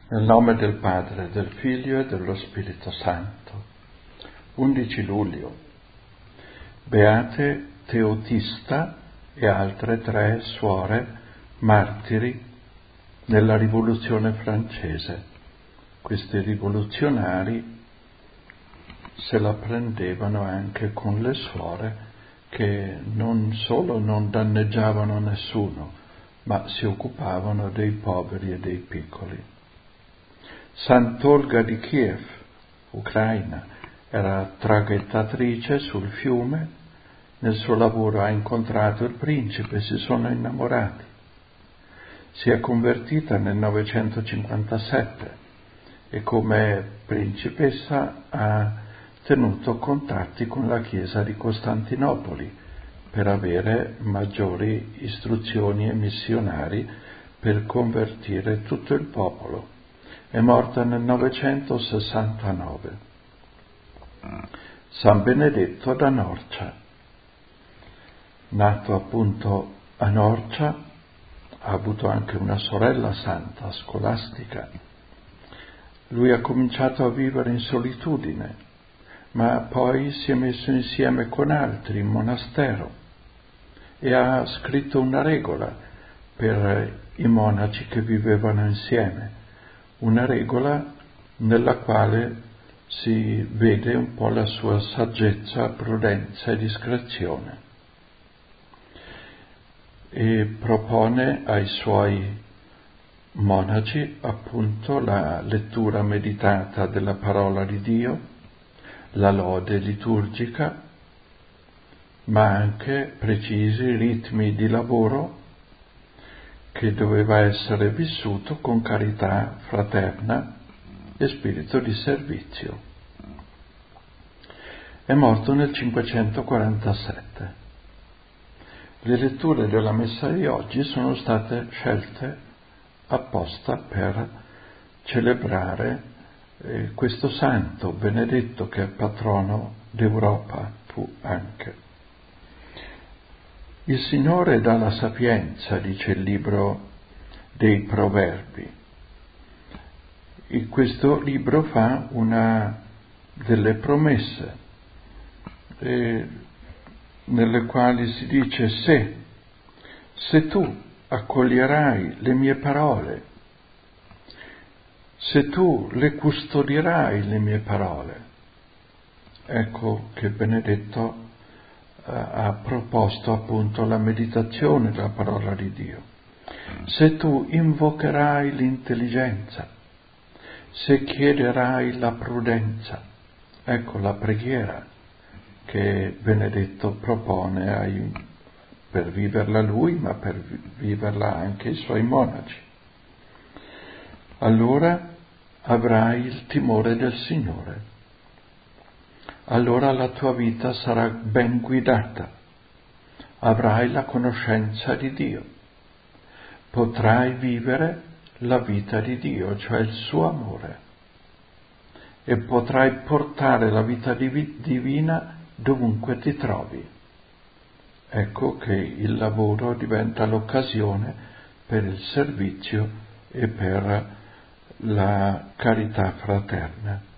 Nel nome del Padre, del Figlio e dello Spirito Santo. 11 luglio. Beate Teotista e altre 3 suore martiri nella Rivoluzione francese. Questi rivoluzionari se la prendevano anche con le suore che non solo non danneggiavano nessuno, ma si occupavano dei poveri e dei piccoli. Sant'Olga di Kiev, Ucraina, era traghettatrice sul fiume. Nel suo lavoro ha incontrato il principe e si sono innamorati. Si è convertita nel 957 e come principessa ha tenuto contatti con la Chiesa di Costantinopoli per avere maggiori istruzioni e missionari per convertire tutto il popolo. È morta nel 969. San Benedetto da Norcia, nato appunto a Norcia, ha avuto anche una sorella santa, Scolastica. Lui ha cominciato a vivere in solitudine, ma poi si è messo insieme con altri in monastero e ha scritto una regola per i monaci che vivevano insieme, una regola nella quale si vede un po' la sua saggezza, prudenza e discrezione, e propone ai suoi monaci appunto la lettura meditata della parola di Dio, la lode liturgica, ma anche precisi ritmi di lavoro che doveva essere vissuto con carità fraterna e spirito di servizio. È morto nel 547. Le letture della messa di oggi sono state scelte apposta per celebrare questo santo Benedetto che è patrono d'Europa, fu anche. Il Signore dà la sapienza, dice il libro dei Proverbi. E questo libro fa una delle promesse nelle quali si dice se tu accoglierai le mie parole, se tu le custodierai le mie parole. Ecco che Benedetto ha proposto appunto la meditazione della parola di Dio. Se tu invocherai l'intelligenza, se chiederai la prudenza, ecco la preghiera che Benedetto propone per viverla lui, ma per viverla anche i suoi monaci. Allora avrai il timore del Signore. Allora la tua vita sarà ben guidata, avrai la conoscenza di Dio, potrai vivere la vita di Dio, cioè il suo amore, e potrai portare la vita divina dovunque ti trovi. Ecco che il lavoro diventa l'occasione per il servizio e per la carità fraterna.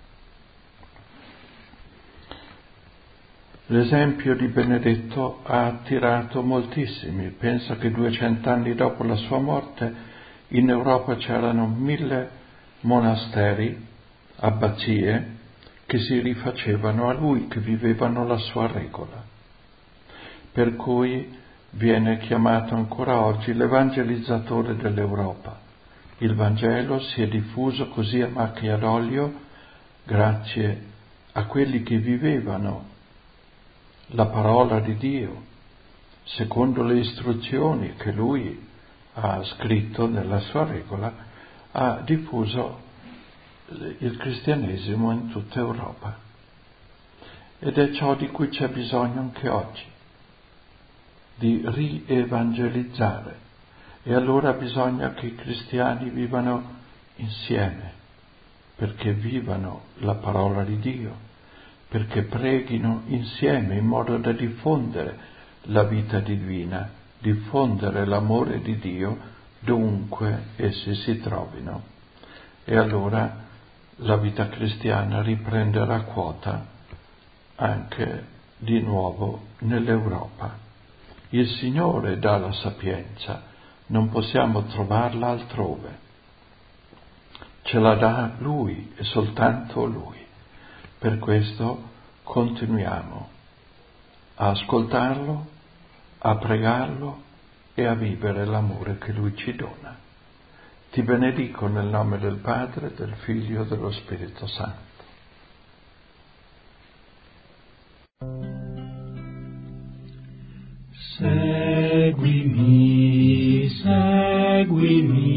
L'esempio di Benedetto ha attirato moltissimi. Pensa che 200 anni dopo la sua morte in Europa c'erano 1000 monasteri, abbazie, che si rifacevano a lui, che vivevano la sua regola. Per cui viene chiamato ancora oggi l'evangelizzatore dell'Europa. Il Vangelo si è diffuso così a macchia d'olio grazie a quelli che vivevano la parola di Dio, secondo le istruzioni che lui ha scritto nella sua regola, ha diffuso il cristianesimo in tutta Europa. Ed è ciò di cui c'è bisogno anche oggi, di rievangelizzare. E allora bisogna che i cristiani vivano insieme, perché vivano la parola di Dio, perché preghino insieme in modo da diffondere la vita divina, diffondere l'amore di Dio dovunque essi si trovino. e allora la vita cristiana riprenderà quota anche di nuovo nell'Europa. Il Signore dà la sapienza, non possiamo trovarla altrove. Ce la dà Lui e soltanto Lui. Per questo continuiamo a ascoltarlo, a pregarlo e a vivere l'amore che Lui ci dona. Ti benedico nel nome del Padre, del Figlio e dello Spirito Santo. Seguimi, seguimi.